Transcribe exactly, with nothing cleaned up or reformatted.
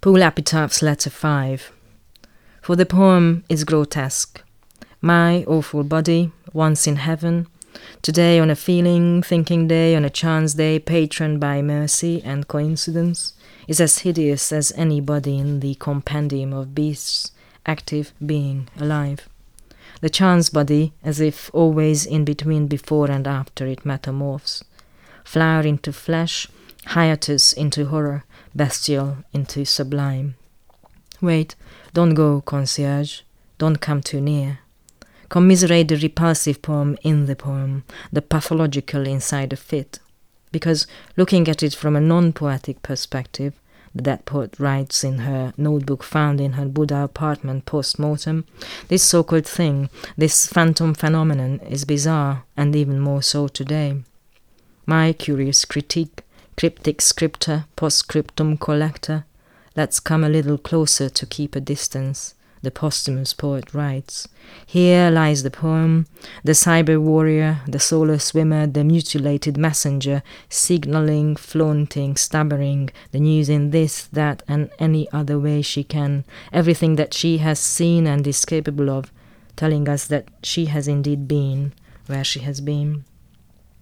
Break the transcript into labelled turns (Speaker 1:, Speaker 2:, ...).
Speaker 1: Paul Epitaph's Letter five. For the poem is grotesque. My awful body, once in heaven, today on a feeling, thinking day, on a chance day, patroned by mercy and coincidence, is as hideous as any body in the compendium of beasts, active being, alive. The chance body, as if always in between before and after it metamorphs. Flower into flesh, hiatus into horror, bestial into sublime. Wait, don't go, concierge, don't come too near. Commiserate the repulsive poem in the poem, the pathological inside the fit. Because looking at it from a non-poetic perspective, the dead poet writes in her notebook found in her Buddha apartment post-mortem, this so-called thing, this phantom phenomenon is bizarre, and even more so today. My curious critique, cryptic scripter, postscriptum collector, let's come a little closer to keep a distance, the posthumous poet writes. Here lies the poem, the cyber warrior, the solar swimmer, the mutilated messenger, signaling, flaunting, stammering, the news in this, that, and any other way she can, everything that she has seen and is capable of, telling us that she has indeed been where she has been.